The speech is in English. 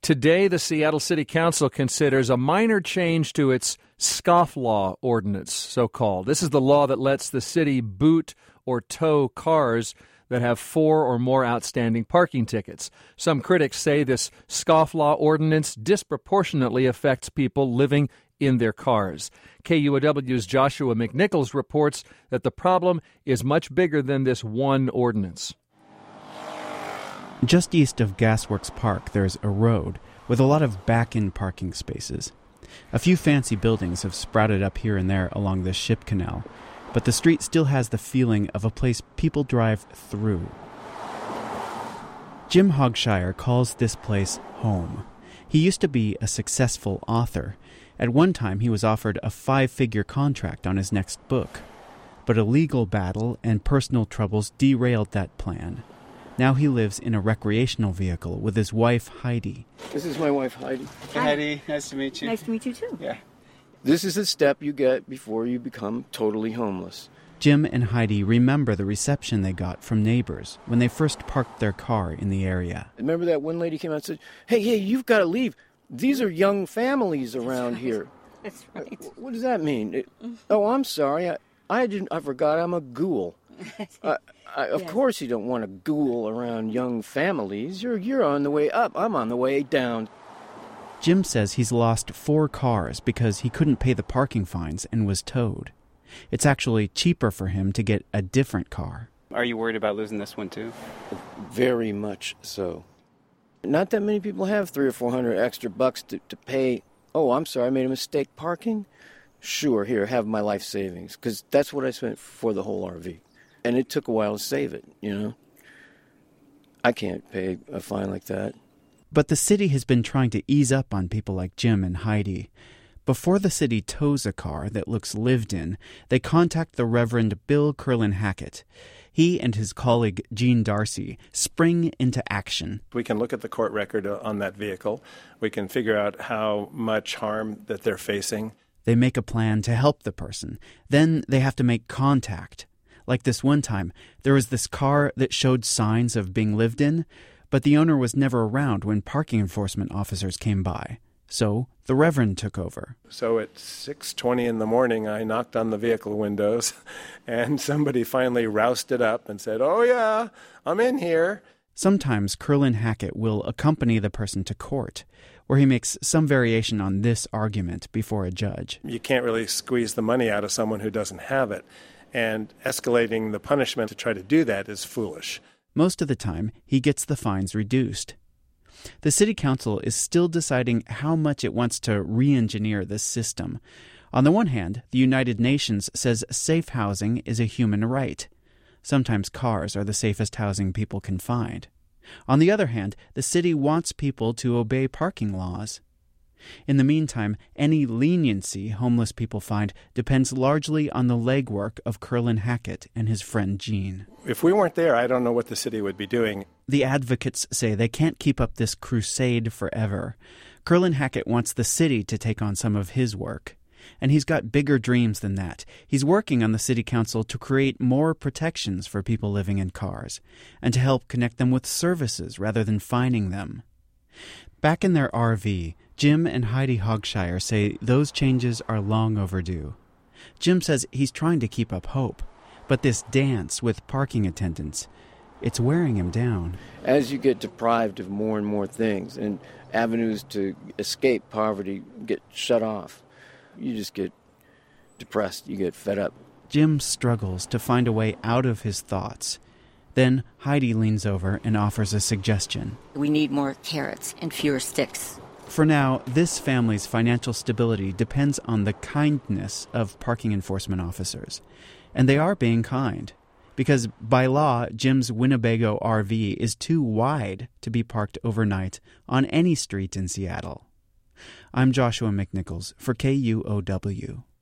Today, the Seattle City Council considers a minor change to its scofflaw ordinance, so-called. This is the law that lets the city boot or tow cars that have 4 or more outstanding parking tickets. Some critics say this scofflaw ordinance disproportionately affects people living in their cars. KUOW's Joshua McNichols reports that the problem is much bigger than this one ordinance. Just east of Gasworks Park, there's a road with a lot of back-in parking spaces. A few fancy buildings have sprouted up here and there along the ship canal, but the street still has the feeling of a place people drive through. Jim Hogshire calls this place home. He used to be a successful author. At one time, he was offered a 5-figure contract on his next book. But a legal battle and personal troubles derailed that plan. Now he lives in a recreational vehicle with his wife, Heidi. This is my wife, Heidi. Hey, Heidi. Nice to meet you. Nice to meet you, too. Yeah. This is the step you get before you become totally homeless. Jim and Heidi remember the reception they got from neighbors when they first parked their car in the area. Remember that one lady came out and said, hey, you've got to leave. These are young families around here. That's right. What does that mean? Oh, I'm sorry. I forgot I'm a ghoul. Of course you don't want to ghoul around young families. You're on the way up. I'm on the way down. Jim says he's lost 4 cars because he couldn't pay the parking fines and was towed. It's actually cheaper for him to get a different car. Are you worried about losing this one, too? Very much so. Not that many people have $300 or $400 extra bucks to pay. Oh, I'm sorry, I made a mistake parking? Sure, here, have my life savings, because that's what I spent for the whole RV. And it took a while to save it, you know. I can't pay a fine like that. But the city has been trying to ease up on people like Jim and Heidi. Before the city tows a car that looks lived in, they contact the Reverend Bill Curlin Hackett. He and his colleague Gene Darcy spring into action. We can look at the court record on that vehicle. We can figure out how much harm that they're facing. They make a plan to help the person. Then they have to make contact. Like this one time, there was this car that showed signs of being lived in, but the owner was never around when parking enforcement officers came by. So the Reverend took over. So at 6:20 in the morning, I knocked on the vehicle windows, and somebody finally roused it up and said, "Oh yeah, I'm in here." Sometimes Curlin Hackett will accompany the person to court, where he makes some variation on this argument before a judge. You can't really squeeze the money out of someone who doesn't have it, and escalating the punishment to try to do that is foolish. Most of the time, he gets the fines reduced. The city council is still deciding how much it wants to re-engineer this system. On the one hand, the United Nations says safe housing is a human right. Sometimes cars are the safest housing people can find. On the other hand, the city wants people to obey parking laws. In the meantime, any leniency homeless people find depends largely on the legwork of Curlin Hackett and his friend Gene. If we weren't there, I don't know what the city would be doing. The advocates say they can't keep up this crusade forever. Curlin Hackett wants the city to take on some of his work. And he's got bigger dreams than that. He's working on the city council to create more protections for people living in cars, and to help connect them with services rather than fining them. Back in their RV, Jim and Heidi Hogshire say those changes are long overdue. Jim says he's trying to keep up hope, but this dance with parking attendants, it's wearing him down. As you get deprived of more and more things, and avenues to escape poverty get shut off, you just get depressed, you get fed up. Jim struggles to find a way out of his thoughts. Then Heidi leans over and offers a suggestion. We need more carrots and fewer sticks. For now, this family's financial stability depends on the kindness of parking enforcement officers. And they are being kind. Because by law, Jim's Winnebago RV is too wide to be parked overnight on any street in Seattle. I'm Joshua McNichols for KUOW.